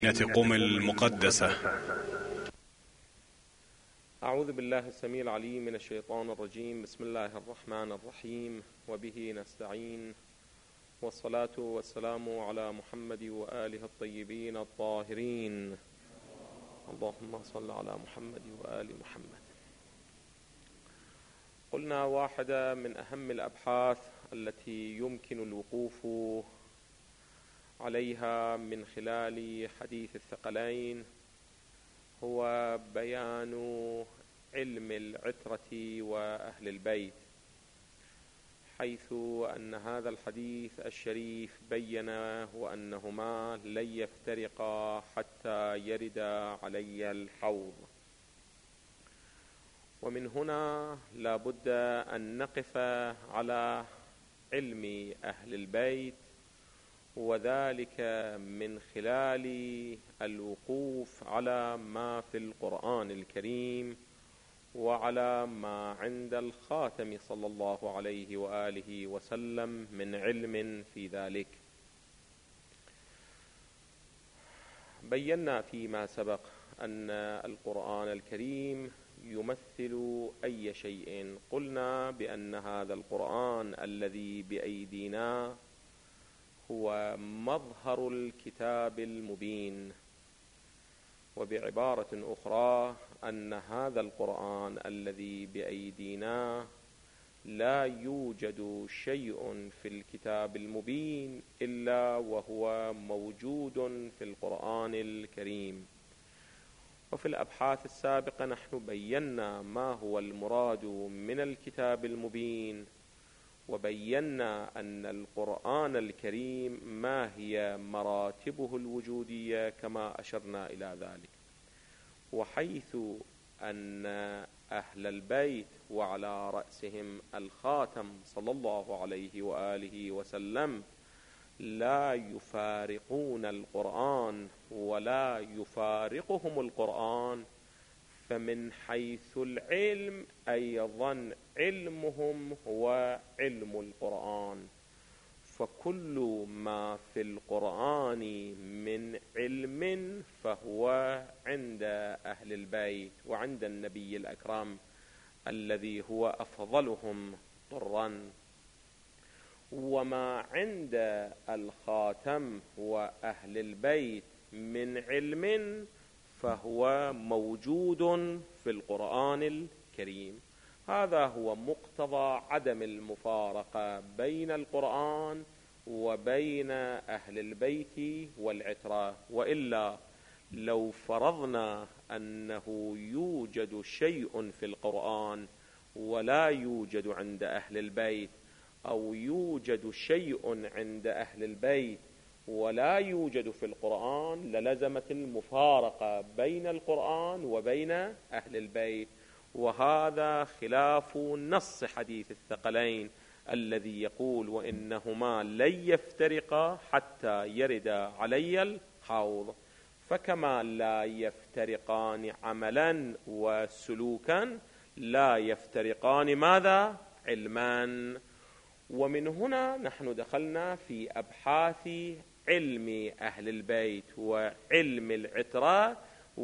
قم المقدسة. أعوذ بالله السميع العليم من الشيطان الرجيم. بسم الله الرحمن الرحيم، وبه نستعين، والصلاة والسلام على محمد وآله الطيبين الطاهرين. اللهم صل على محمد وآل محمد. قلنا واحدة من أهم الأبحاث التي يمكن الوقوف عليها من خلال حديث الثقلين هو بيان علم العترة وأهل البيت، حيث أن هذا الحديث الشريف بين وأنهما لن يفترقا حتى يردا علي الحوض. ومن هنا لا بد أن نقف على علم أهل البيت، وذلك من خلال الوقوف على ما في القرآن الكريم وعلى ما عند الخاتم صلى الله عليه وآله وسلم من علم في ذلك. بينا فيما سبق أن القرآن الكريم يمثل أي شيء. قلنا بأن هذا القرآن الذي بأيدينا هو مظهر الكتاب المبين، وبعبارة أخرى أن هذا القرآن الذي بأيدينا لا يوجد شيء في الكتاب المبين إلا وهو موجود في القرآن الكريم. وفي الأبحاث السابقة نحن بينا ما هو المراد من الكتاب المبين، وبينا أن القرآن الكريم ما هي مراتبه الوجودية كما أشرنا إلى ذلك. وحيث أن أهل البيت وعلى رأسهم الخاتم صلى الله عليه وآله وسلم لا يفارقون القرآن ولا يفارقهم القرآن، فمن حيث العلم أيضا علمهم هو علم القرآن. فكل ما في القرآن من علم فهو عند أهل البيت وعند النبي الأكرم الذي هو أفضلهم طرا. وما عند الخاتم وأهل البيت من علم فهو موجود في القرآن الكريم. هذا هو مقتضى عدم المفارقة بين القرآن وبين أهل البيت والعترة. وإلا لو فرضنا أنه يوجد شيء في القرآن ولا يوجد عند أهل البيت، أو يوجد شيء عند أهل البيت ولا يوجد في القرآن، للزمت المفارقة بين القرآن وبين أهل البيت. وهذا خلاف نص حديث الثقلين الذي يقول وإنهما لن يفترقا حتى يردا علي الحوض. فكما لا يفترقان عملا وسلوكا لا يفترقان ماذا؟ علما. ومن هنا نحن دخلنا في أبحاث علم أهل البيت وعلم العترة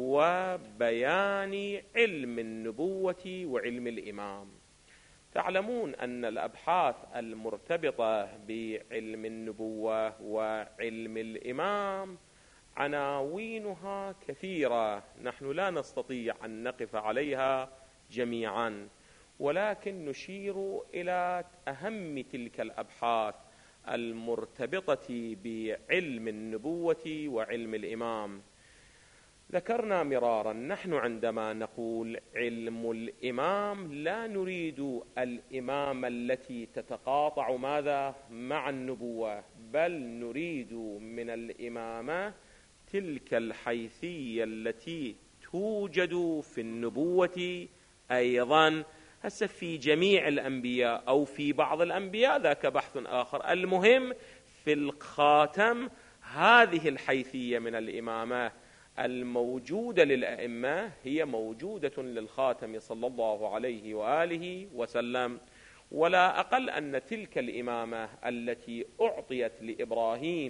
وبيان علم النبوة وعلم الإمام. تعلمون أن الأبحاث المرتبطة بعلم النبوة وعلم الإمام عناوينها كثيرة، نحن لا نستطيع أن نقف عليها جميعا، ولكن نشير إلى أهم تلك الأبحاث المرتبطة بعلم النبوة وعلم الإمام. ذكرنا مرارا نحن عندما نقول علم الإمام لا نريد الإمامة التي تتقاطع ماذا؟ مع النبوة، بل نريد من الإمامة تلك الحيثية التي توجد في النبوة أيضا. هسه في جميع الأنبياء أو في بعض الأنبياء ذاك بحث آخر، المهم في الخاتم هذه الحيثية من الإمامة الموجودة للأئمة هي موجودة للخاتم صلى الله عليه وآله وسلم. ولا أقل أن تلك الإمامة التي أعطيت لإبراهيم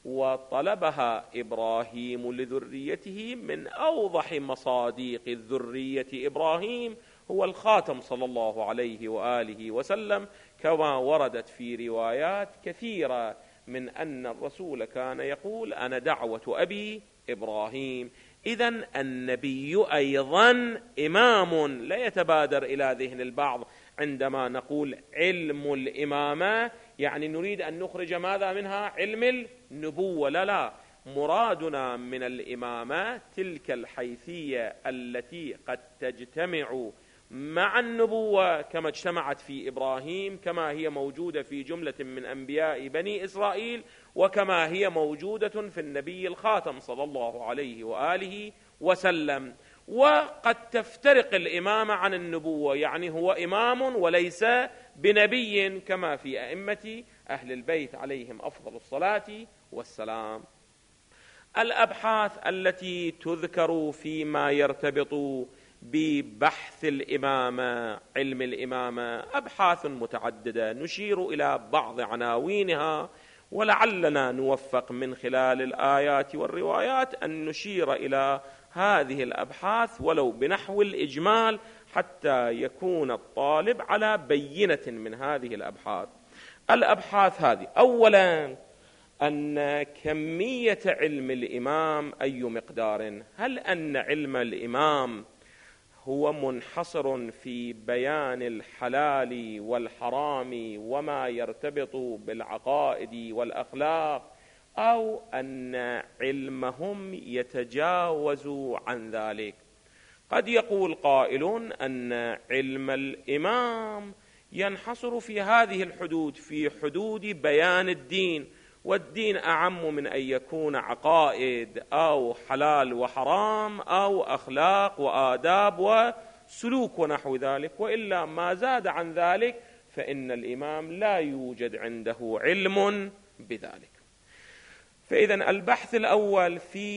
وطلبها إبراهيم لذريته من أوضح مصاديق الذرية إبراهيم هو الخاتم صلى الله عليه وآله وسلم، كما وردت في روايات كثيرة من أن الرسول كان يقول: أنا دعوة أبي إبراهيم. إذن النبي أيضا إمام. لا يتبادر إلى ذهن البعض عندما نقول علم الإمامة يعني نريد أن نخرج ماذا منها؟ علم النبوة. لا، مرادنا من الإمامة تلك الحيثية التي قد تجتمع مع النبوة كما اجتمعت في إبراهيم، كما هي موجودة في جملة من أنبياء بني إسرائيل، وكما هي موجودة في النبي الخاتم صلى الله عليه وآله وسلم. وقد تفترق الإمامة عن النبوة، يعني هو إمام وليس بنبي، كما في أئمة أهل البيت عليهم أفضل الصلاة والسلام. الأبحاث التي تذكر فيما يرتبط ببحث الإمامة، علم الإمامة، أبحاث متعددة نشير إلى بعض عناوينها، ولعلنا نوفق من خلال الآيات والروايات أن نشير إلى هذه الأبحاث ولو بنحو الإجمال حتى يكون الطالب على بينة من هذه الأبحاث. الأبحاث هذه: أولا أن كمية علم الإمام أي مقدار؟ هل أن علم الإمام هو منحصر في بيان الحلال والحرام وما يرتبط بالعقائد والأخلاق، أو أن علمهم يتجاوز عن ذلك؟ قد يقول قائل أن علم الإمام ينحصر في هذه الحدود، في حدود بيان الدين، والدين أعم من أن يكون عقائد أو حلال وحرام أو أخلاق وآداب وسلوك ونحو ذلك، وإلا ما زاد عن ذلك فإن الإمام لا يوجد عنده علم بذلك. فإذن البحث الأول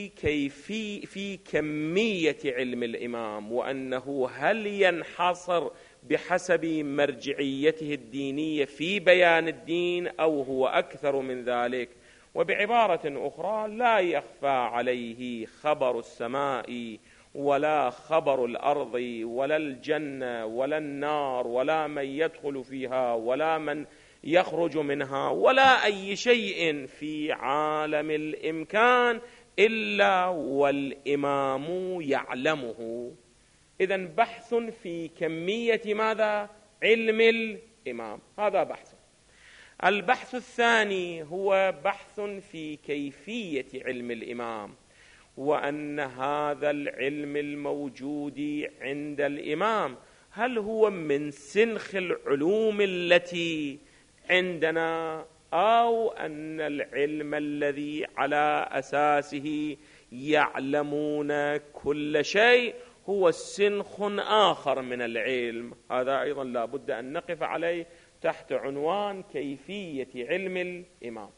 في كمية علم الإمام، وأنه هل ينحصر بحسب مرجعيته الدينية في بيان الدين أو هو أكثر من ذلك. وبعبارة أخرى: لا يخفى عليه خبر السماء ولا خبر الأرض ولا الجنة ولا النار ولا من يدخل فيها ولا من يخرج منها ولا أي شيء في عالم الإمكان إلا والإمام يعلمه. إذن بحث في كمية ماذا؟ علم الإمام، هذا بحث. البحث الثاني هو بحث في كيفية علم الإمام، وأن هذا العلم الموجود عند الإمام هل هو من سنخ العلوم التي عندنا، أو أن العلم الذي على أساسه يعلمون كل شيء هو سنخ آخر من العلم. هذا أيضا لا بد أن نقف عليه تحت عنوان كيفية علم الإمام.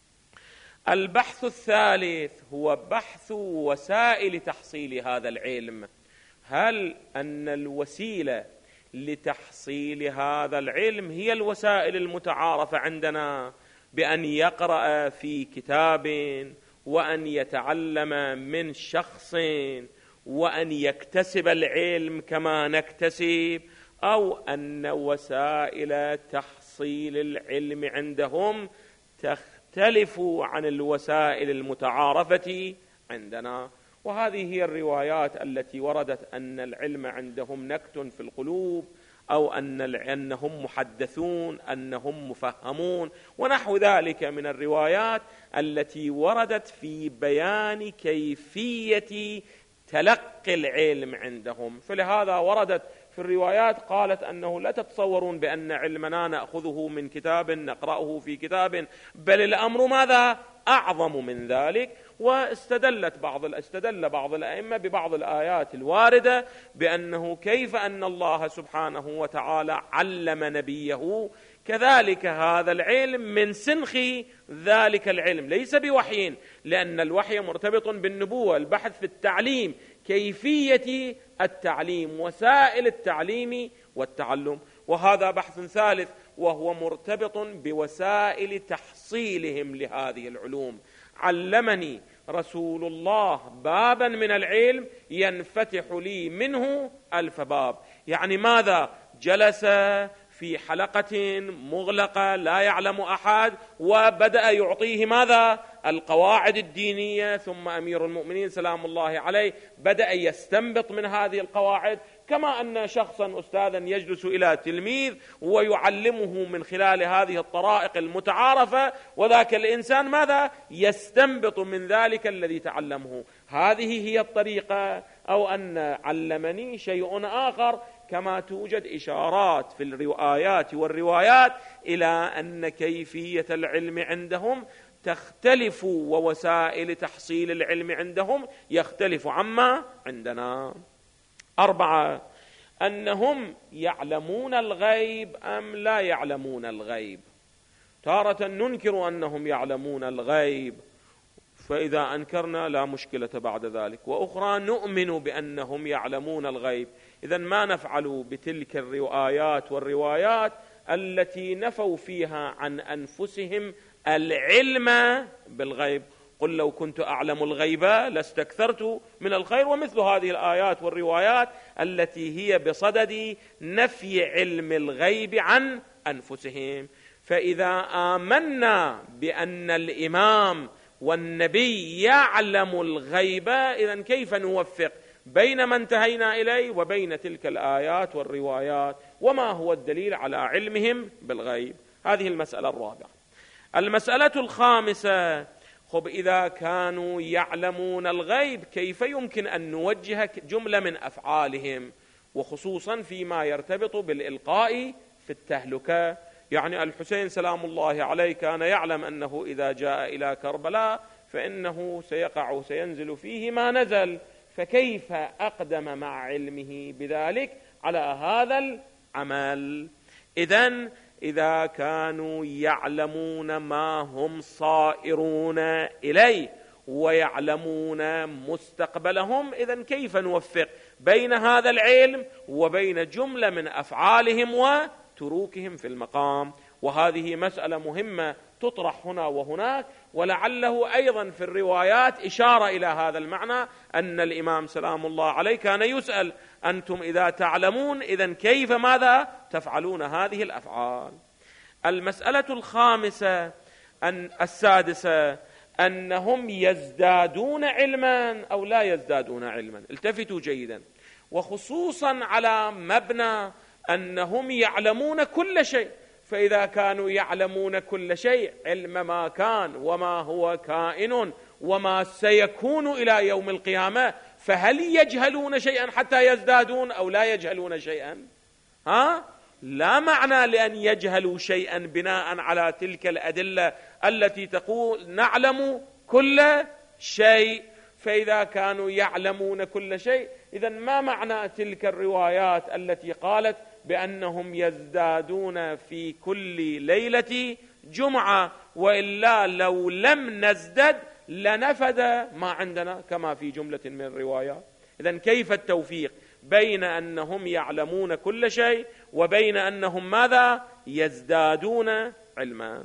البحث الثالث هو بحث وسائل تحصيل هذا العلم. هل أن الوسيلة لتحصيل هذا العلم هي الوسائل المتعارفة عندنا، بأن يقرأ في كتاب وأن يتعلم من شخص وأن يكتسب العلم كما نكتسب، أو أن وسائل تحصيل العلم عندهم تختلف عن الوسائل المتعارفة عندنا؟ وهذه هي الروايات التي وردت أن العلم عندهم نكت في القلوب، أو أنهم محدثون، أنهم مفهمون، ونحو ذلك من الروايات التي وردت في بيان كيفية تلقي العلم عندهم. فلهذا وردت في الروايات قالت أنه لا تتصورون بأن علمنا نأخذه من كتاب نقرأه في كتاب، بل الأمر ماذا؟ أعظم من ذلك. واستدل بعض الأئمة ببعض الآيات الواردة بأنه كيف أن الله سبحانه وتعالى علم نبيه، كذلك هذا العلم من سنخ ذلك العلم، ليس بوحي، لأن الوحي مرتبط بالنبوة. البحث في التعليم، كيفية التعليم، وسائل التعليم والتعلم. وهذا بحث ثالث وهو مرتبط بوسائل تحصيلهم لهذه العلوم. علمني رسول الله بابا من العلم ينفتح لي منه 1000 باب. يعني ماذا؟ جلس في حلقة مغلقة لا يعلم أحد وبدأ يعطيه ماذا؟ القواعد الدينية، ثم أمير المؤمنين سلام الله عليه بدأ يستنبط من هذه القواعد، كما أن شخصا أستاذا يجلس إلى تلميذ ويعلمه من خلال هذه الطرائق المتعارفة، وذاك الإنسان ماذا؟ يستنبط من ذلك الذي تعلمه. هذه هي الطريقة. أو أن علمني شيء آخر، كما توجد إشارات في الآيات والروايات إلى أن كيفية العلم عندهم تختلف، ووسائل تحصيل العلم عندهم يختلف عما عندنا. 4، أنهم يعلمون الغيب أم لا يعلمون الغيب. تارة ننكر أنهم يعلمون الغيب، فإذا أنكرنا لا مشكلة بعد ذلك، وأخرى نؤمن بأنهم يعلمون الغيب. إذن ما نفعل بتلك الآيات والروايات التي نفوا فيها عن أنفسهم العلم بالغيب؟ قل لو كنت أعلم الغيب لاستكثرت من الخير، ومثل هذه الآيات والروايات التي هي بصدد نفي علم الغيب عن أنفسهم. فإذا آمنا بأن الإمام والنبي يعلم الغيب، إذن كيف نوفق بين ما انتهينا إليه وبين تلك الآيات والروايات؟ وما هو الدليل على علمهم بالغيب؟ هذه المسألة الرابعة. المسألة الخامسة، إذا كانوا يعلمون الغيب كيف يمكن أن نوجه جملة من أفعالهم، وخصوصا فيما يرتبط بالإلقاء في التهلكة؟ يعني الحسين سلام الله عليه كان يعلم أنه إذا جاء إلى كربلاء فإنه سينزل فيه ما نزل، فكيف أقدم مع علمه بذلك على هذا العمل؟ إذن إذا كانوا يعلمون ما هم صائرون إليه ويعلمون مستقبلهم، إذن كيف نوفق بين هذا العلم وبين جملة من أفعالهم وتروكهم في المقام؟ وهذه مسألة مهمة تطرح هنا وهناك، ولعله أيضا في الروايات إشارة إلى هذا المعنى، أن الإمام سلام الله عليه كان يسأل: أنتم إذا تعلمون إذن كيف ماذا تفعلون هذه الأفعال؟ المسألة السادسة، أنهم يزدادون علما أو لا يزدادون علما. التفتوا جيدا، وخصوصا على مبنى أنهم يعلمون كل شيء. فإذا كانوا يعلمون كل شيء، علم ما كان وما هو كائن وما سيكون إلى يوم القيامة، فهل يجهلون شيئا حتى يزدادون أو لا يجهلون شيئا؟ لا معنى لأن يجهلوا شيئا بناء على تلك الأدلة التي تقول نعلم كل شيء. فإذا كانوا يعلمون كل شيء، إذن ما معنى تلك الروايات التي قالت بأنهم يزدادون في كل ليلة جمعة؟ وإلا لو لم نزدد لنفد ما عندنا كما في جملة من الروايات. إذن كيف التوفيق بين أنهم يعلمون كل شيء وبين أنهم ماذا؟ يزدادون علما.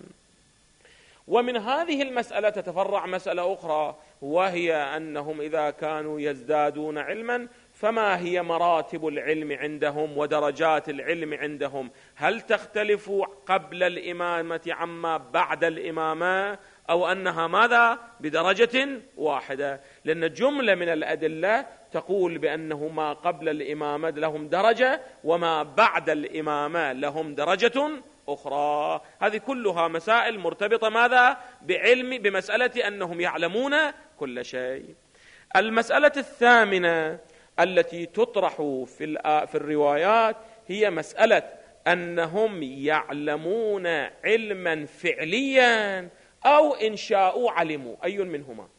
ومن هذه المسألة تتفرع مسألة أخرى، وهي أنهم إذا كانوا يزدادون علما فما هي مراتب العلم عندهم ودرجات العلم عندهم؟ هل تختلف قبل الإمامة عما بعد الإمامة، أو أنها ماذا؟ بدرجة واحدة؟ لأن جملة من الأدلة تقول بأنه ما قبل الإمامة لهم درجة وما بعد الإمامة لهم درجة أخرى. هذه كلها مسائل مرتبطة ماذا؟ بمسألة أنهم يعلمون كل شيء. المسألة الثامنة التي تطرح في الروايات هي مسألة أنهم يعلمون علما فعليا أو إن شاءوا علموا. أي منهما؟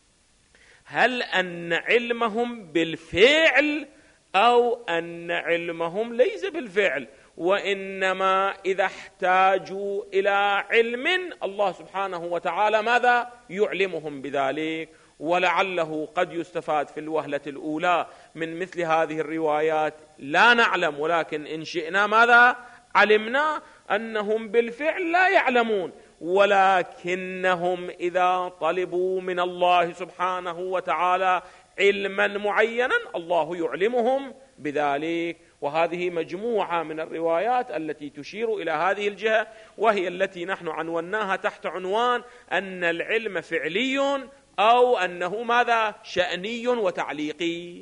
هل أن علمهم بالفعل أو أن علمهم ليس بالفعل، وإنما إذا احتاجوا إلى علم الله سبحانه وتعالى ماذا؟ يعلمهم بذلك. ولعله قد يستفاد في الوهلة الأولى من مثل هذه الروايات لا نعلم، ولكن إن شئنا ماذا؟ علمنا أنهم بالفعل لا يعلمون، ولكنهم إذا طلبوا من الله سبحانه وتعالى علما معينا الله يعلمهم بذلك. وهذه مجموعة من الروايات التي تشير إلى هذه الجهة، وهي التي نحن عنوناها تحت عنوان أن العلم فعلي أو أنه ماذا؟ شأني وتعليقي.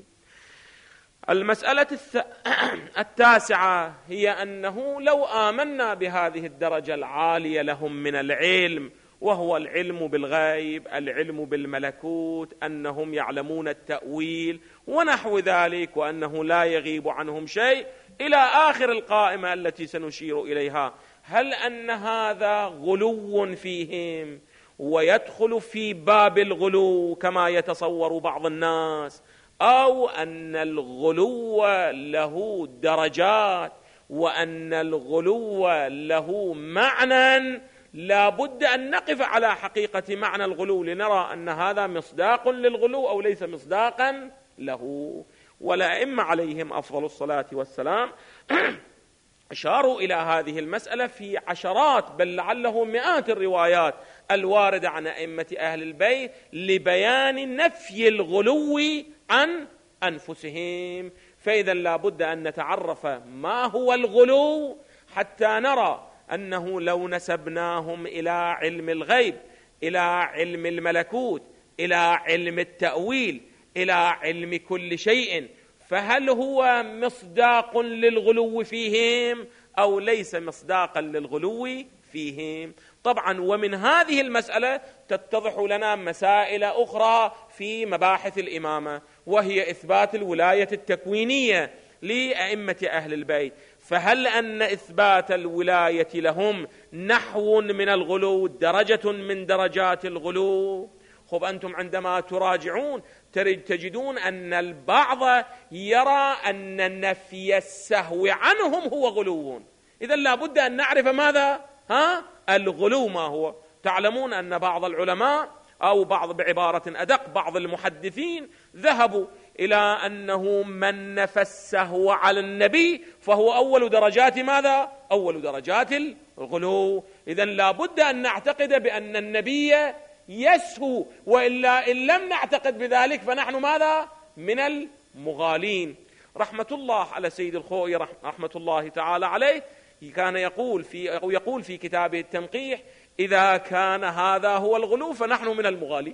المسألة التاسعة هي أنه لو آمنا بهذه الدرجة العالية لهم من العلم، وهو العلم بالغيب، العلم بالملكوت، أنهم يعلمون التأويل ونحو ذلك، وأنه لا يغيب عنهم شيء إلى آخر القائمة التي سنشير إليها، هل أن هذا غلو فيهم ويدخل في باب الغلو كما يتصور بعض الناس، أو أن الغلو له درجات وأن الغلو له معنى لا بد أن نقف على حقيقة معنى الغلو لنرى أن هذا مصداق للغلو أو ليس مصداقا له؟ والأئمة عليهم أفضل الصلاة والسلام أشاروا إلى هذه المسألة في عشرات بل لعله مئات الروايات الواردة عن أئمة أهل البيت لبيان نفي الغلو عن أنفسهم. فإذا لا بد أن نتعرف ما هو الغلو حتى نرى أنه لو نسبناهم إلى علم الغيب، إلى علم الملكوت، إلى علم التأويل، إلى علم كل شيء، فهل هو مصداق للغلو فيهم أو ليس مصداقا للغلو فيهم؟ طبعا ومن هذه المسألة تتضح لنا مسائل أخرى في مباحث الإمامة، وهي إثبات الولاية التكوينية لأئمة أهل البيت. فهل أن إثبات الولاية لهم نحو من الغلو، درجة من درجات الغلو؟ خب أنتم عندما تراجعون تجدون أن البعض يرى أن نفي السهو عنهم هو غلو. إذن لا بد أن نعرف ماذا الغلو ما هو. تعلمون أن بعض العلماء أو بعض بعبارة أدق بعض المحدثين ذهبوا إلى أنه من نفى السهو على النبي فهو أول درجات ماذا؟ أول درجات الغلو. إذن لا بد أن نعتقد بأن النبي يسهو، وإلا إن لم نعتقد بذلك فنحن ماذا؟ من المغالين. رحمة الله على سيد الخوئي رحمة الله تعالى عليه كان يقول في كتابه التنقيح: إذا كان هذا هو الغلو فنحن من المغالين.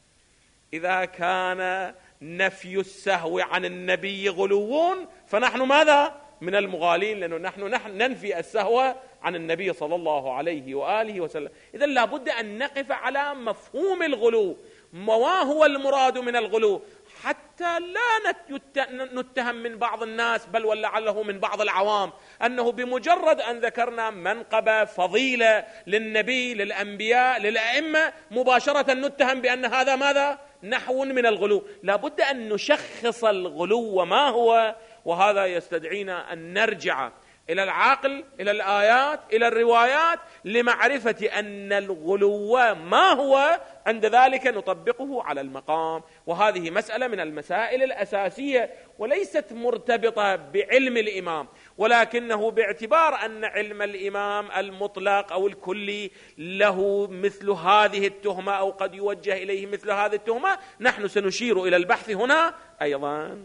إذا كان نفي السهو عن النبي غلو فنحن ماذا؟ من المغالين، لأنه نحن ننفي السهو عن النبي صلى الله عليه وآله وسلم. إذن لا بد أن نقف على مفهوم الغلو، ما هو المراد من الغلو، حتى لا نتهم من بعض الناس بل ولعله من بعض العوام أنه بمجرد أن ذكرنا منقبة فضيلة للنبي للأنبياء للأئمة مباشرة نتهم بأن هذا ماذا؟ نحو من الغلو. لا بد أن نشخص الغلو ما هو، وهذا يستدعينا أن نرجع إلى العقل، إلى الآيات، إلى الروايات لمعرفة أن الغلو ما هو، عند ذلك نطبقه على المقام. وهذه مسألة من المسائل الأساسية وليست مرتبطة بعلم الإمام، ولكنه باعتبار أن علم الإمام المطلق أو الكلي له مثل هذه التهمة أو قد يوجه إليه مثل هذه التهمة، نحن سنشير إلى البحث هنا أيضا.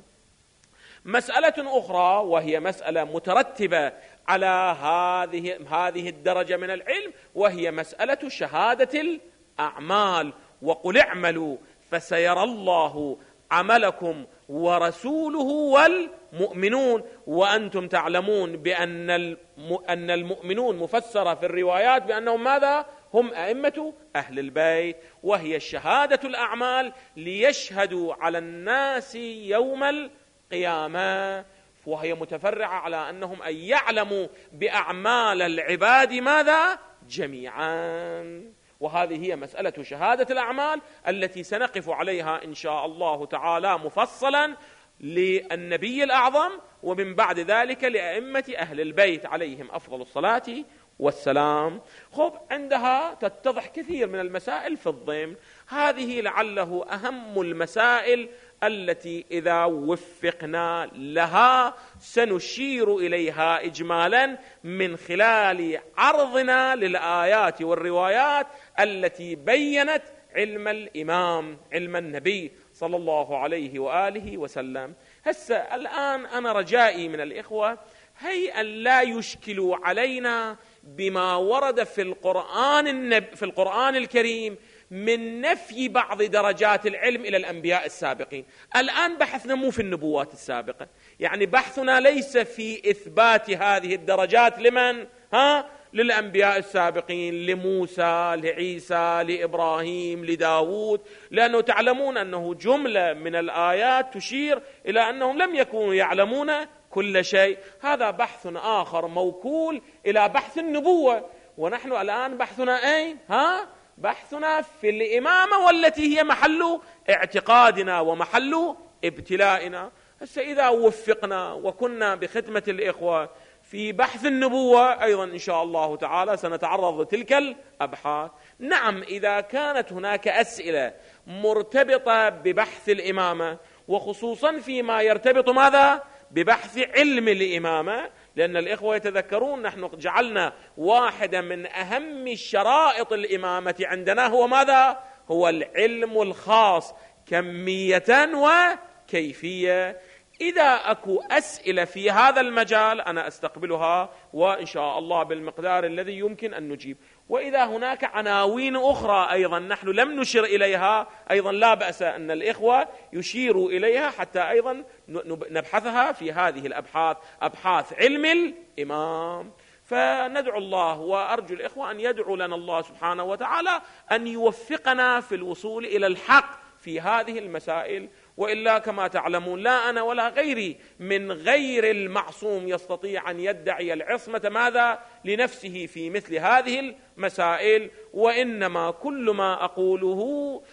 مسألة أخرى وهي مسألة مترتبة على هذه الدرجة من العلم، وهي مسألة شهادة الأعمال. وقل اعملوا فسيرى الله عملكم ورسوله والمؤمنون. وأنتم تعلمون بأن المؤمنون مفسرة في الروايات بأنهم ماذا؟ هم أئمة أهل البيت، وهي شهادة الأعمال ليشهدوا على الناس يوم القيامة، وهي متفرعة على أنهم أن يعلموا بأعمال العباد ماذا؟ جميعا. وهذه هي مسألة شهادة الأعمال التي سنقف عليها إن شاء الله تعالى مفصلا للنبي الأعظم، ومن بعد ذلك لأئمة أهل البيت عليهم أفضل الصلاة والسلام. خب عندها تتضح كثير من المسائل في الضمن. هذه لعله أهم المسائل التي إذا وفقنا لها سنشير إليها إجمالا من خلال عرضنا للآيات والروايات التي بيّنت علم الإمام، علم النبي صلى الله عليه وآله وسلم. هسه الآن أنا رجائي من الإخوة هي أن لا يشكلوا علينا بما ورد في القرآن الكريم من نفي بعض درجات العلم إلى الأنبياء السابقين. الآن بحثنا مو في النبوات السابقة، يعني بحثنا ليس في إثبات هذه الدرجات لمن؟ للأنبياء السابقين، لموسى، لعيسى، لإبراهيم، لداود، لأنه تعلمون أنه جملة من الآيات تشير إلى أنهم لم يكونوا يعلمون كل شيء. هذا بحث آخر موكول إلى بحث النبوة، ونحن الآن بحثنا أين؟ بحثنا في الإمامة، والتي هي محل اعتقادنا ومحل ابتلائنا. هسه إذا وفقنا وكنا بخدمة الإخوة في بحث النبوة أيضا إن شاء الله تعالى سنتعرض لتلك الأبحاث. نعم، إذا كانت هناك أسئلة مرتبطة ببحث الإمامة، وخصوصا فيما يرتبط ماذا؟ ببحث علم الإمامة، لأن الإخوة يتذكرون نحن جعلنا واحدة من أهم شرائط الإمامة عندنا هو ماذا؟ هو العلم الخاص كمية وكيفية. إذا أكو أسئلة في هذا المجال أنا أستقبلها وإن شاء الله بالمقدار الذي يمكن أن نجيب. وإذا هناك عناوين أخرى أيضا نحن لم نشر إليها أيضا لا بأس أن الإخوة يشيروا إليها حتى أيضا نبحثها في هذه الأبحاث، أبحاث علم الإمام. فندعو الله وأرجو الإخوة أن يدعو لنا الله سبحانه وتعالى أن يوفقنا في الوصول إلى الحق في هذه المسائل. وإلا كما تعلمون لا أنا ولا غيري من غير المعصوم يستطيع أن يدعي العصمة ماذا؟ لنفسه في مثل هذه المسائل. وإنما كل ما أقوله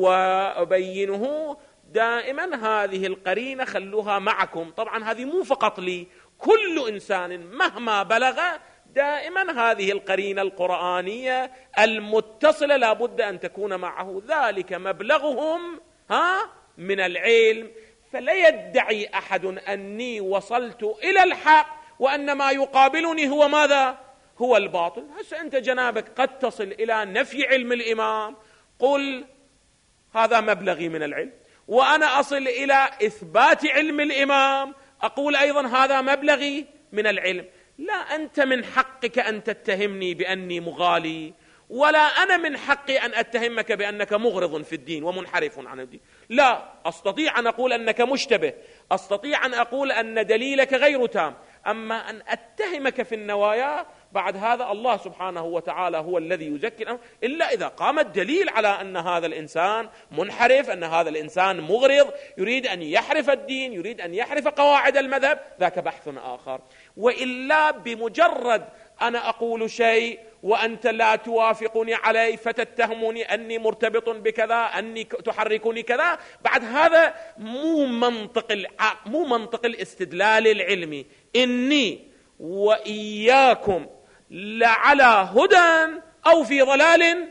وأبينه دائما هذه القرينة خلوها معكم. طبعا هذه مو فقط لي، كل إنسان مهما بلغ دائما هذه القرينة القرآنية المتصلة لابد أن تكون معه، ذلك مبلغهم من العلم. فلا يدعي أحد أني وصلت إلى الحق وأن ما يقابلني هو ماذا؟ هو الباطل. هسه أنت جنابك قد تصل إلى نفي علم الإمام، قل هذا مبلغي من العلم، وأنا أصل إلى إثبات علم الإمام أقول أيضا هذا مبلغي من العلم. لا أنت من حقك أن تتهمني بأني مغالي، ولا أنا من حقي أن أتهمك بأنك مغرض في الدين ومنحرف عن الدين. لا، أستطيع أن أقول أنك مشتبه، أستطيع أن أقول أن دليلك غير تام، أما أن أتهمك في النوايا بعد هذا الله سبحانه وتعالى هو الذي يزكي الأمر، إلا إذا قام الدليل على أن هذا الإنسان منحرف، أن هذا الإنسان مغرض يريد أن يحرف الدين، يريد أن يحرف قواعد المذهب، ذاك بحث آخر. وإلا بمجرد أنا أقول شيء وأنت لا توافقني عليه فتتهمني أني مرتبط بكذا، أني تحركني كذا، بعد هذا مو منطق الاستدلال العلمي. إني وإياكم لعلى هدى أو في ضلال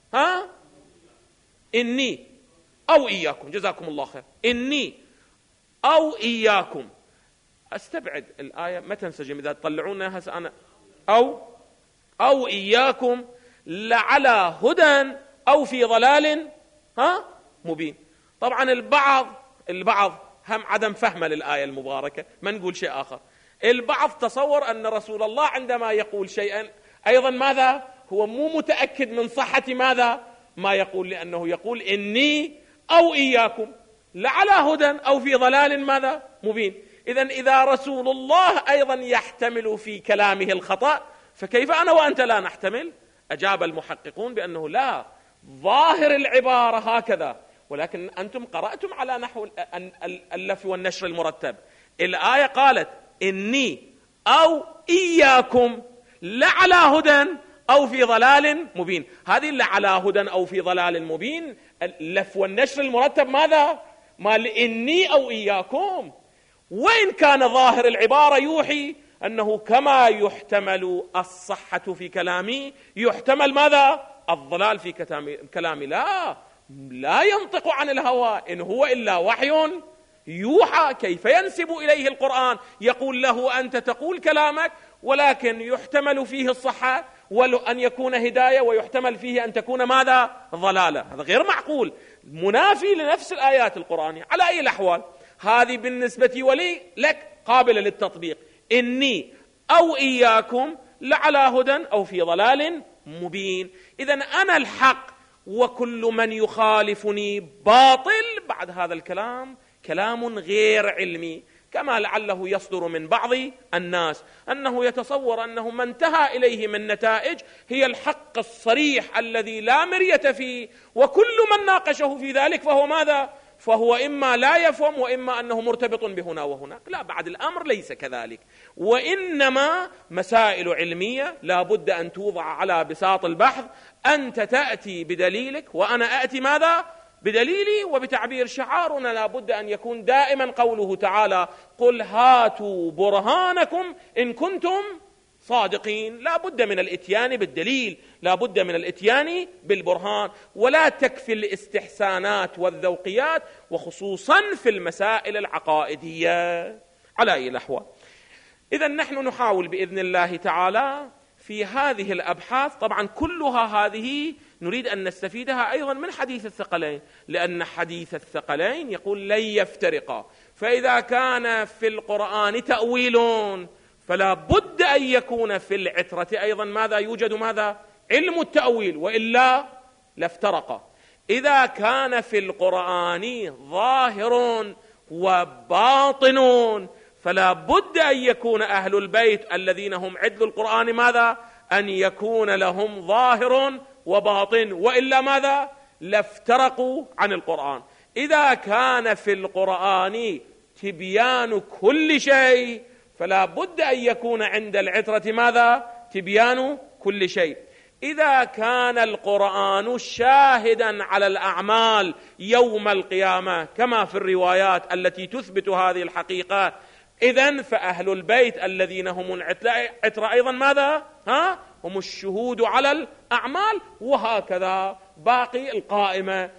إني أو إياكم، جزاكم الله خير. إني أو إياكم، أستبعد الآية ما تنسجم إذا تطلعونها هسه أنا أو إياكم لعلى هدى أو في ضلال مبين. طبعا البعض هم عدم فهم للآية المباركة، ما نقول شيء آخر. البعض تصور أن رسول الله عندما يقول شيئا أيضا ماذا؟ هو مو متأكد من صحة ماذا؟ ما يقول، لأنه يقول إني أو إياكم لعلى هدى أو في ضلال ماذا؟ مبين. إذا رسول الله أيضا يحتمل في كلامه الخطأ، فكيف أنا وأنت لا نحتمل؟ أجاب المحققون بأنه لا، ظاهر العبارة هكذا، ولكن أنتم قرأتم على نحو اللف والنشر المرتب. الآية قالت إني أو إياكم لعلى هدى أو في ضلال مبين. هذه لعلى هدى أو في ضلال مبين اللف والنشر المرتب ماذا؟ مال إني أو إياكم. وإن كان ظاهر العبارة يوحي أنه كما يحتمل الصحة في كلامي يحتمل ماذا؟ الضلال في كلامي. لا، لا ينطق عن الهوى إن هو إلا وحي يوحى. كيف ينسب إليه القرآن؟ يقول له أنت تقول كلامك ولكن يحتمل فيه الصحة وأن يكون هداية، ويحتمل فيه أن تكون ماذا؟ ضلالة. هذا غير معقول، منافي لنفس الآيات القرآنية. على أي الأحوال هذه بالنسبة ولي لك قابلة للتطبيق. إني أو إياكم لعلى هدى أو في ضلال مبين. إذن أنا الحق وكل من يخالفني باطل. بعد هذا الكلام كلام غير علمي، كما لعله يصدر من بعض الناس أنه يتصور أنه ما انتهى إليه من نتائج هي الحق الصريح الذي لا مرية فيه، وكل من ناقشه في ذلك فهو ماذا؟ فهو إما لا يفهم وإما أنه مرتبط بهنا وهناك. لا، بعد الأمر ليس كذلك، وإنما مسائل علمية لا بد أن توضع على بساط البحث. أنت تأتي بدليلك وأنا أأتي ماذا؟ بدليلي. وبتعبير شعارنا لا بد أن يكون دائما قوله تعالى قل هاتوا برهانكم إن كنتم صادقين. لا بد من الاتيان بالدليل، لا بد من الاتيان بالبرهان، ولا تكفي الاستحسانات والذوقيات، وخصوصا في المسائل العقائدية. على أي الأحوال إذن نحن نحاول بإذن الله تعالى في هذه الأبحاث، طبعا كلها هذه نريد أن نستفيدها أيضا من حديث الثقلين، لأن حديث الثقلين يقول لن يفترقا. فإذا كان في القرآن تأويل فلا بد أن يكون في العترة أيضا ماذا؟ يوجد ماذا؟ علم التأويل، وإلا لافترقا. إذا كان في القرآن ظاهر وباطن فلا بد أن يكون أهل البيت الذين هم عدل القرآن ماذا؟ أن يكون لهم ظاهر وباطن، وإلا ماذا؟ لافترقوا عن القرآن. إذا كان في القرآن تبيان كل شيء فلا بد أن يكون عند العترة ماذا؟ تبيان كل شيء. إذا كان القرآن شاهدا على الأعمال يوم القيامة كما في الروايات التي تثبت هذه الحقيقة، إذن فأهل البيت الذين هم العترة أيضا ماذا؟ هم الشهود على الأعمال، وهكذا باقي القائمة.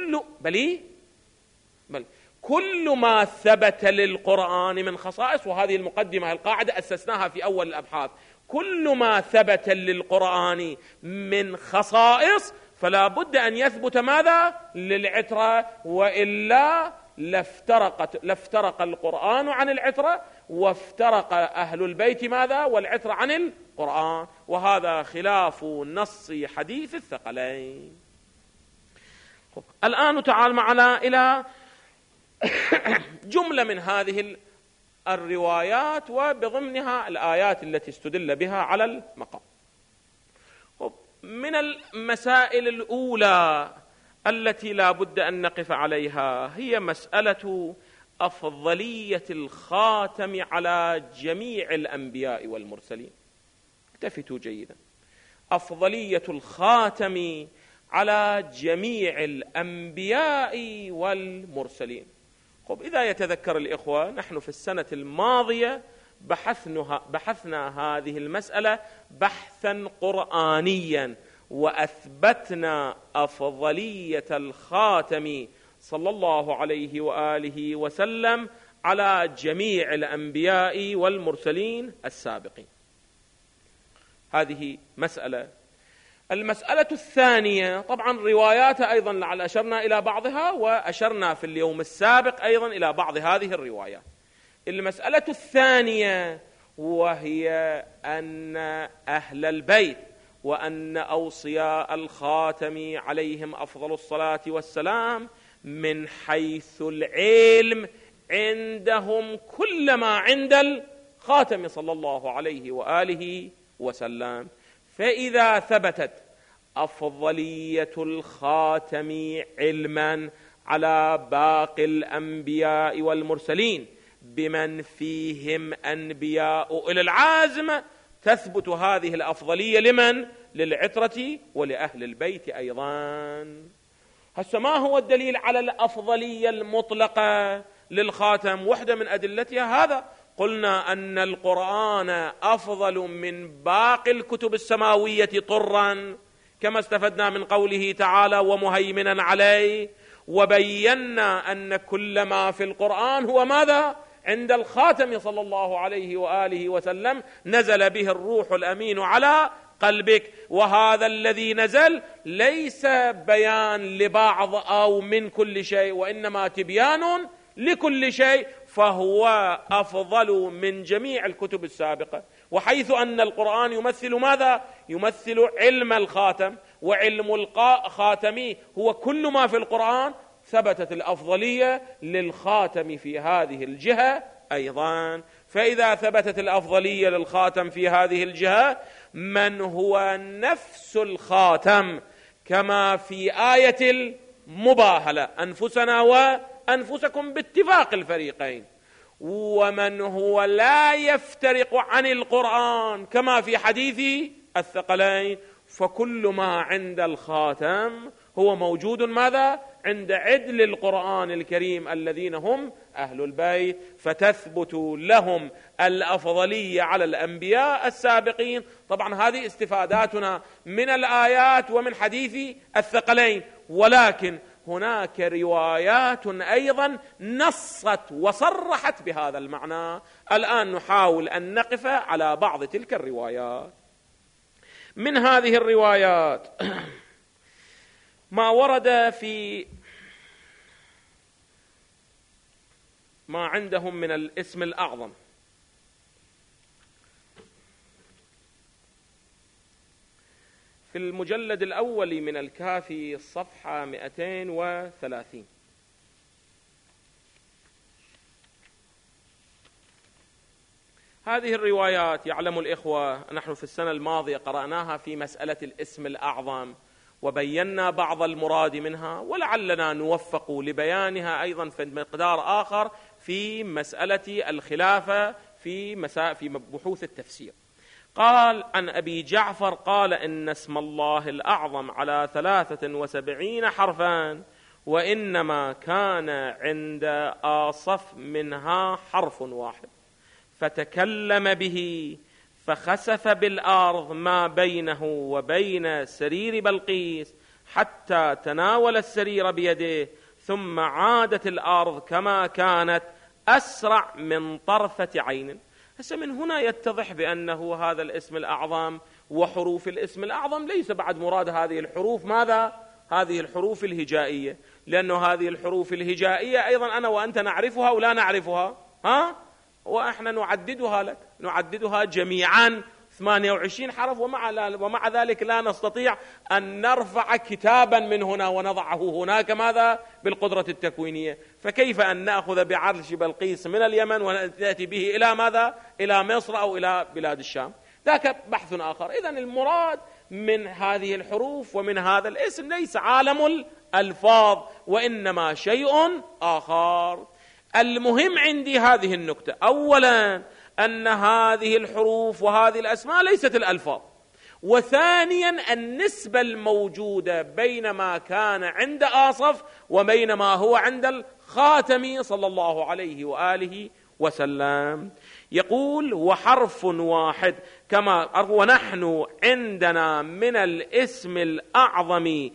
كل ما ثبت للقرآن من خصائص، وهذه المقدمة القاعدة أسسناها في أول الأبحاث، كل ما ثبت للقرآن من خصائص فلا بد أن يثبت ماذا؟ للعترة، وإلا لافترق القرآن عن العترة، وافترق أهل البيت ماذا؟ والعترة عن القرآن، وهذا خلاف نص حديث الثقلين. الآن تعال معنا إلى جملة من هذه الروايات وبضمنها الآيات التي استدل بها على المقام. من المسائل الأولى التي لا بد أن نقف عليها هي مسألة أفضلية الخاتم على جميع الأنبياء والمرسلين. التفتوا جيدا، أفضلية الخاتم على جميع الأنبياء والمرسلين. إذا يتذكر الإخوة، نحن في السنة الماضية بحثنا هذه المسألة بحثا قرآنيا، وأثبتنا أفضلية الخاتم صلى الله عليه وآله وسلم على جميع الأنبياء والمرسلين السابقين. هذه مسألة. المسألة الثانية، طبعا رواياتها أيضا لعل أشرنا إلى بعضها، وأشرنا في اليوم السابق أيضا إلى بعض هذه الروايات. المسألة الثانية وهي أن أهل البيت وأن أوصياء الخاتم عليهم أفضل الصلاة والسلام من حيث العلم عندهم كل ما عند الخاتم صلى الله عليه وآله وسلم. فإذا ثبتت أفضلية الخاتم علما على باقي الأنبياء والمرسلين بمن فيهم أنبياء أولي العزم، تثبت هذه الأفضلية لمن؟ للعترة ولأهل البيت أيضا. هسه ما هو الدليل على الأفضلية المطلقة للخاتم؟ وحدة من أدلتها هذا، قلنا أن القرآن أفضل من باقي الكتب السماوية طرا كما استفدنا من قوله تعالى ومهيمنا عليه، وبينا أن كل ما في القرآن هو ماذا؟ عند الخاتم صلى الله عليه وآله وسلم نزل به الروح الأمين على قلبك، وهذا الذي نزل ليس بيان لبعض أو من كل شيء، وإنما تبيان لكل شيء، فهو أفضل من جميع الكتب السابقة. وحيث أن القرآن يمثل ماذا؟ يمثل علم الخاتم، وعلم الخاتم هو كل ما في القرآن، ثبتت الأفضلية للخاتم في هذه الجهة أيضا. فإذا ثبتت الأفضلية للخاتم في هذه الجهة، من هو نفس الخاتم كما في آية المباهلة أنفسنا وأنفسكم باتفاق الفريقين، ومن هو لا يفترق عن القرآن كما في حديث الثقلين، فكل ما عند الخاتم هو موجود ماذا؟ عند عدل القرآن الكريم الذين هم أهل البيت، فتثبت لهم الأفضلية على الأنبياء السابقين. طبعا هذه استفاداتنا من الآيات ومن حديث الثقلين، ولكن هناك روايات أيضا نصت وصرحت بهذا المعنى. الآن نحاول أن نقف على بعض تلك الروايات. من هذه الروايات ما ورد في ما عندهم من الاسم الأعظم. في المجلد الأول من الكافي الصفحة 230 هذه الروايات. يعلم الإخوة نحن في السنة الماضية قرأناها في مسألة الاسم الأعظم وبينا بعض المراد منها، ولعلنا نوفق لبيانها أيضا في مقدار آخر في مسألة الخلافة في بحوث التفسير. قال عن أبي جعفر قال إن اسم الله الأعظم على 73 حرفا، وإنما كان عند آصف منها حرف واحد، فتكلم به فخسف بالأرض ما بينه وبين سرير بلقيس حتى تناول السرير بيده، ثم عادت الأرض كما كانت أسرع من طرفة عين. هسه من هنا يتضح بأنه هذا الاسم الأعظم وحروف الاسم الأعظم ليس بعد مراد هذه الحروف ماذا؟ هذه الحروف الهجائية، لأنه هذه الحروف الهجائية أيضا أنا وأنت نعرفها ولا نعرفها، وإحنا نعددها لك، نعددها جميعا 28 حرف، ومع ذلك لا نستطيع أن نرفع كتابا من هنا ونضعه هناك ماذا؟ بالقدرة التكوينية. فكيف أن نأخذ بعرش بلقيس من اليمن ونأتي به إلى ماذا؟ إلى مصر أو إلى بلاد الشام؟ ذاك بحث آخر. إذن المراد من هذه الحروف ومن هذا الاسم ليس عالم الألفاظ، وإنما شيء آخر. المهم عندي هذه النكتة: أولا أن هذه الحروف وهذه الأسماء ليست الألفاظ، وثانيا النسبة الموجودة بين ما كان عند آصف وبين ما هو عند الخاتم صلى الله عليه وآله وسلم. يقول وحرف واحد كما ونحن عندنا من الاسم الأعظم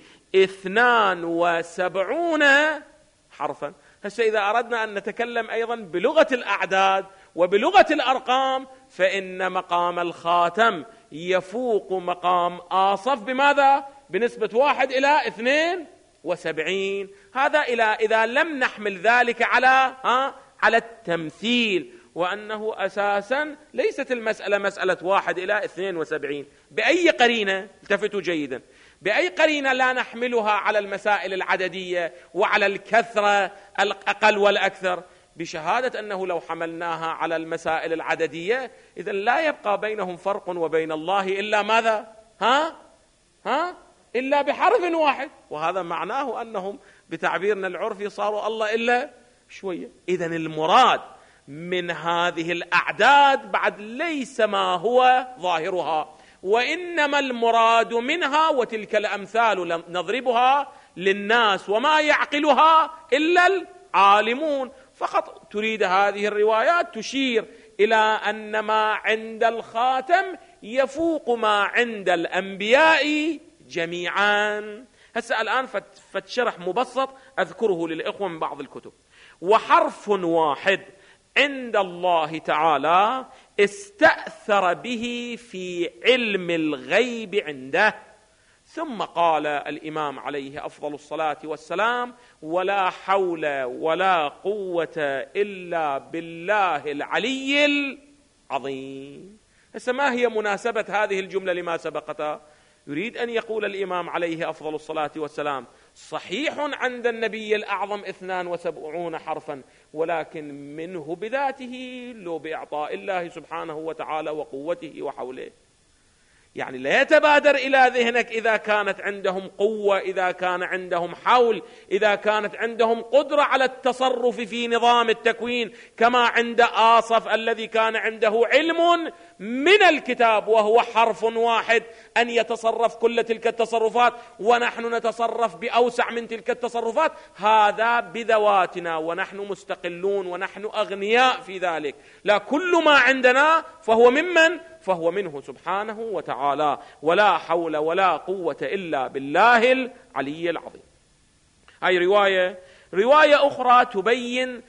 72 حرفا. هسه إذا أردنا أن نتكلم أيضا بلغة الأعداد وبلغة الأرقام، فإن مقام الخاتم يفوق مقام آصف بماذا؟ بنسبة 1 إلى 72. هذا إذا لم نحمل ذلك على التمثيل، وأنه أساسا ليست المسألة مسألة 1 إلى 72. بأي قرينة؟ التفتوا جيدا، بأي قرينة لا نحملها على المسائل العددية وعلى الكثرة الأقل والأكثر؟ بشهادة أنه لو حملناها على المسائل العددية إذن لا يبقى بينهم فرق وبين الله إلا ماذا؟ إلا بحرف واحد، وهذا معناه أنهم بتعبيرنا العرفي صاروا الله إلا شوية. إذن المراد من هذه الأعداد بعد ليس ما هو ظاهرها، وإنما المراد منها وتلك الأمثال نضربها للناس وما يعقلها إلا العالمون. فقط تريد هذه الروايات تشير إلى أن ما عند الخاتم يفوق ما عند الأنبياء جميعا. هسه الآن فتشرح مبسط أذكره للإخوة من بعض الكتب. وحرف واحد عند الله تعالى استأثر به في علم الغيب عنده. ثم قال الإمام عليه أفضل الصلاة والسلام: ولا حول ولا قوة إلا بالله العلي العظيم. هسه ما هي مناسبة هذه الجملة لما سبقتها؟ يريد أن يقول الإمام عليه أفضل الصلاة والسلام: صحيح عند النبي الأعظم 72 حرفا، ولكن منه بذاته لو بإعطاء الله سبحانه وتعالى وقوته وحوله. يعني لا يتبادر إلى ذهنك إذا كانت عندهم قوة، إذا كان عندهم حول، إذا كانت عندهم قدرة على التصرف في نظام التكوين كما عند آصف الذي كان عنده علم من الكتاب وهو حرف واحد أن يتصرف كل تلك التصرفات، ونحن نتصرف بأوسع من تلك التصرفات. هذا بذواتنا ونحن مستقلون ونحن أغنياء في ذلك. لا، كل ما عندنا فهو منه سبحانه وتعالى. ولا حول ولا قوة إلا بالله العلي العظيم. هاي رواية أخرى تبين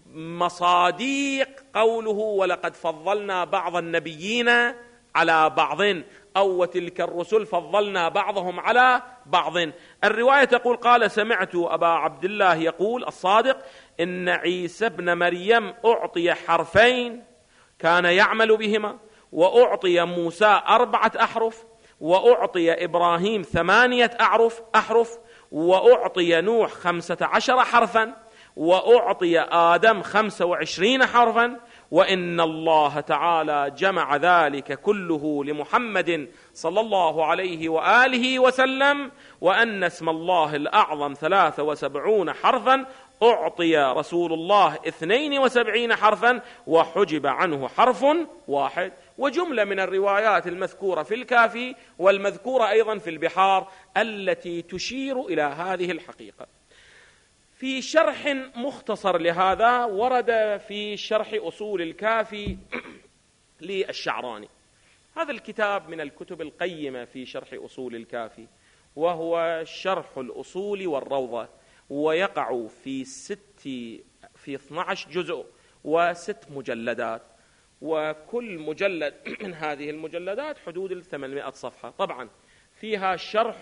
مصاديق قوله: ولقد فضلنا بعض النبيين على بعض، أو وتلك الرسل فضلنا بعضهم على بعض. الرواية تقول: قال سمعت أبا عبد الله يقول الصادق: إن عيسى بن مريم أعطي حرفين كان يعمل بهما، وأعطي موسى 4 أحرف، وأعطي إبراهيم 8 أحرف، وأعطي نوح 15 حرفا، وأعطي آدم 25 حرفا، وإن الله تعالى جمع ذلك كله لمحمد صلى الله عليه وآله وسلم، وأن اسم الله الأعظم 73 حرفا، أعطي رسول الله 72 حرفا، وحجب عنه حرف واحد. وجملة من الروايات المذكورة في الكافي والمذكورة أيضا في البحار التي تشير إلى هذه الحقيقة. في شرح مختصر لهذا ورد في شرح أصول الكافي للشعراني. هذا الكتاب من الكتب القيمة في شرح أصول الكافي، وهو شرح الأصول والروضة، ويقع في 12 جزء و6 مجلدات، وكل مجلد من هذه المجلدات حدود 800 صفحة. طبعا فيها شرح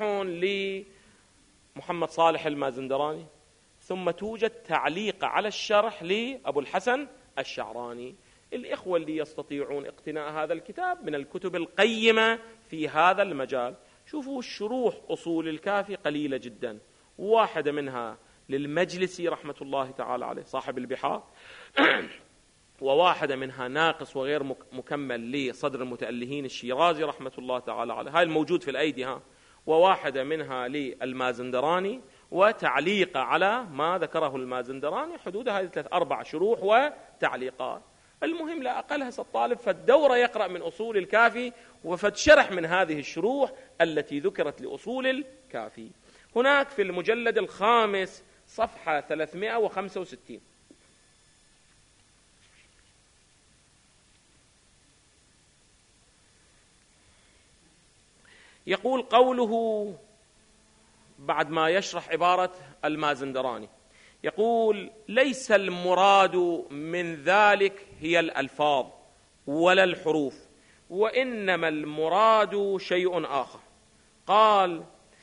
لمحمد صالح المازندراني، ثم توجد تعليق على الشرح لأبو الحسن الشعراني. الإخوة اللي يستطيعون اقتناء هذا الكتاب من الكتب القيمة في هذا المجال. شوفوا شروح أصول الكافي قليلة جدا، واحدة منها للمجلسي رحمة الله تعالى عليه صاحب البحار، وواحدة منها ناقص وغير مكمل لصدر المتألهين الشيرازي رحمة الله تعالى عليه، هاي الموجود في الأيدي وواحدة منها للمازندراني، وتعليق على ما ذكره المازندراني. حدود هذه 3-4 شروح وتعليقات. المهم لا أقلها الطالب فالدورة يقرأ من أصول الكافي وفتشرح من هذه الشروح التي ذكرت لأصول الكافي. هناك في المجلد الخامس صفحة 365 يقول قوله بعد ما يشرح عبارة المازندراني، يقول: ليس المراد من ذلك هي الألفاظ ولا الحروف، وإنما المراد شيء آخر. قال: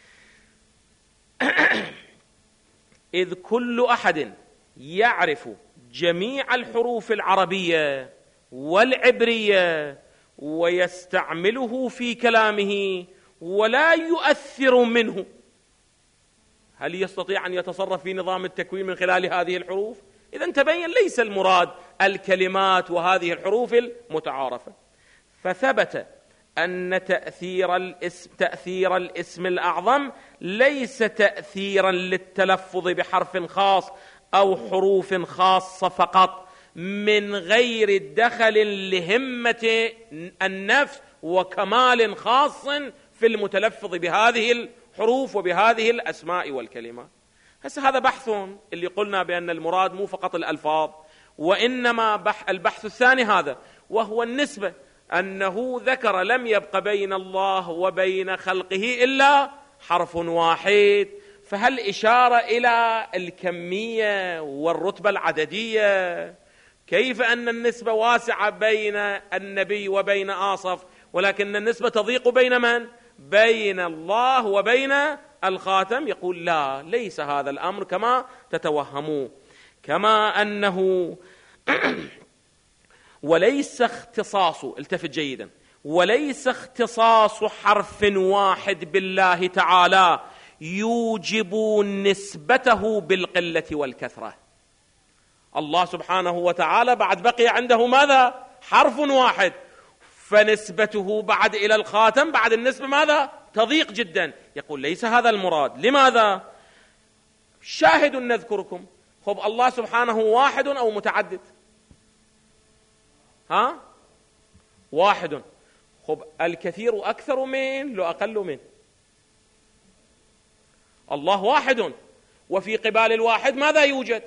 إذ كل أحد يعرف جميع الحروف العربية والعبرية ويستعمله في كلامه ولا يؤثر منه، هل يستطيع أن يتصرف في نظام التكوين من خلال هذه الحروف؟ إذن تبين ليس المراد الكلمات وهذه الحروف المتعارفة. فثبت أن تأثير الاسم الأعظم ليس تأثيرا للتلفظ بحرف خاص أو حروف خاصة فقط، من غير دخل لهمة النفس وكمال خاص في المتلفظ بهذه الحروف وبهذه الأسماء والكلمات. هذا بحث اللي قلنا بأن المراد مو فقط الألفاظ، وإنما البحث الثاني هذا، وهو النسبة، أنه ذكر لم يبق بين الله وبين خلقه إلا حرف واحد، فهل إشارة إلى الكمية والرتبة العددية؟ كيف أن النسبة واسعة بين النبي وبين آصف، ولكن النسبة تضيق بين من؟ بين الله وبين الخاتم. يقول لا، ليس هذا الأمر كما تتوهموا. كما أنه وليس اختصاص، التفت جيدا، وليس اختصاص حرف واحد بالله تعالى يوجب نسبته بالقلة والكثرة. الله سبحانه وتعالى بعد بقي عنده ماذا؟ حرف واحد، فنسبته بعد إلى الخاتم بعد النسبة ماذا؟ تضيق جدا. يقول ليس هذا المراد. لماذا؟ شاهد نذكركم. خب الله سبحانه واحد أو متعدد؟ واحد. خب الكثير أكثر من لو أقل من؟ الله واحد، وفي قبال الواحد ماذا يوجد؟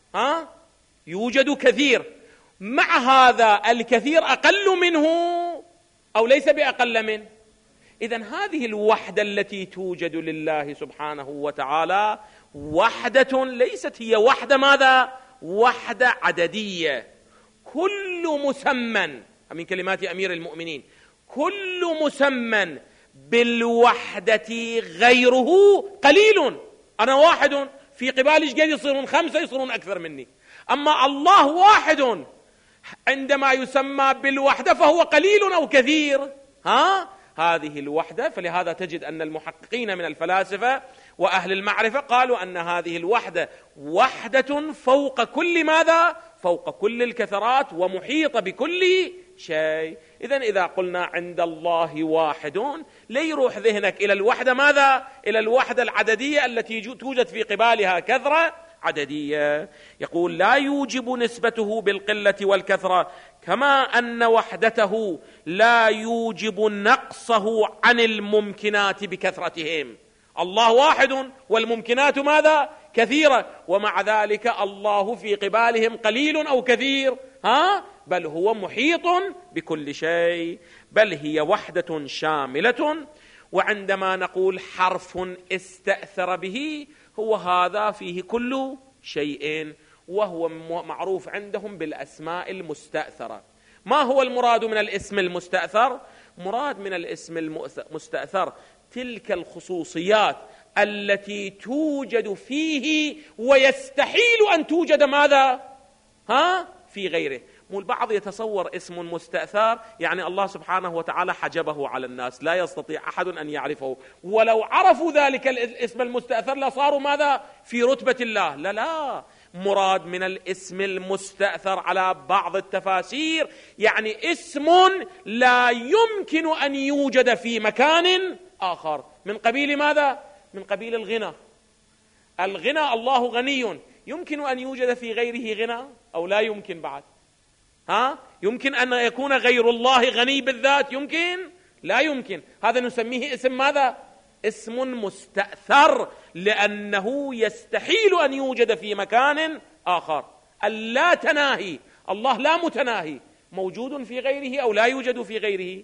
يوجد كثير. مع هذا الكثير أقل منه أو ليس بأقل منه؟ إذن هذه الوحدة التي توجد لله سبحانه وتعالى وحدة ليست هي وحدة ماذا؟ وحدة عددية. كل مسمى، من كلمات أمير المؤمنين، كل مسمى بالوحدة غيره قليل. أنا واحد، في قبالي قد يصيرون 5 يصيرون أكثر مني. أما الله واحد عندما يسمى بالوحدة فهو قليل أو كثير. هذه الوحدة. فلهذا تجد أن المحققين من الفلاسفة وأهل المعرفة قالوا أن هذه الوحدة وحدة فوق كل ماذا؟ فوق كل الكثرات ومحيطة بكل شيء. إذن إذا قلنا عند الله واحد، لا يروح ذهنك إلى الوحدة ماذا؟ إلى الوحدة العددية التي توجد في قبالها كثرة عددية. يقول لا يوجب نسبته بالقلة والكثرة، كما أن وحدته لا يوجب نقصه عن الممكنات بكثرتهم. الله واحد والممكنات ماذا؟ كثيرة، ومع ذلك الله في قبالهم قليل أو كثير؟ بل هو محيط بكل شيء، بل هي وحدة شاملة. وعندما نقول حرف استأثر به، هو هذا فيه كل شيء، وهو معروف عندهم بالأسماء المستأثرة. ما هو المراد من الاسم المستأثر؟ مراد من الاسم المستأثر تلك الخصوصيات التي توجد فيه ويستحيل أن توجد ماذا؟ في غيره. البعض يتصور اسم مستأثر يعني الله سبحانه وتعالى حجبه على الناس، لا يستطيع أحد أن يعرفه، ولو عرفوا ذلك الاسم المستأثر لصاروا ماذا؟ في رتبة الله. لا، مراد من الاسم المستأثر على بعض التفاسير يعني اسم لا يمكن أن يوجد في مكان آخر. من قبيل ماذا؟ من قبيل الغنى. الغنى، الله غني، يمكن أن يوجد في غيره غنى أو لا يمكن؟ بعد يمكن أن يكون غير الله غني بالذات؟ يمكن؟ لا يمكن. هذا نسميه اسم ماذا؟ اسم مستأثر، لأنه يستحيل أن يوجد في مكان آخر. اللا تناهي، الله لا متناهي، موجود في غيره أو لا يوجد في غيره؟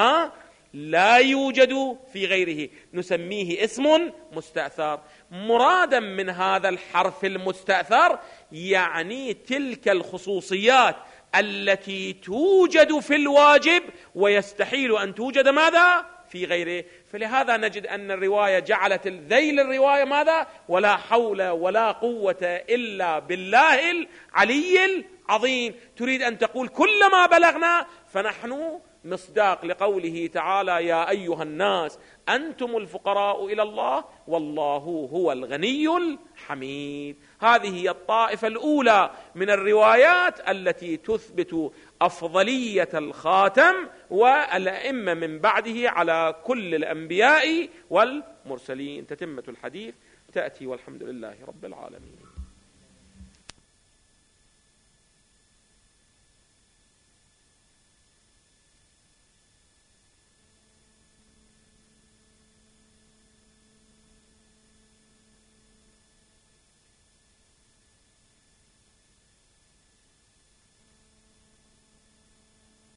لا يوجد في غيره، نسميه اسم مستأثر. مرادا من هذا الحرف المستأثر يعني تلك الخصوصيات التي توجد في الواجب ويستحيل أن توجد ماذا؟ في غيره. فلهذا نجد أن الرواية جعلت ذيل الرواية ماذا؟ ولا حول ولا قوة إلا بالله العلي العظيم. تريد أن تقول كلما بلغنا فنحن مصداق لقوله تعالى يا أيها الناس أنتم الفقراء إلى الله والله هو الغني الحميد. هذه هي الطائفة الأولى من الروايات التي تثبت أفضلية الخاتم والأئمة من بعده على كل الأنبياء والمرسلين. تتمة الحديث تأتي والحمد لله رب العالمين.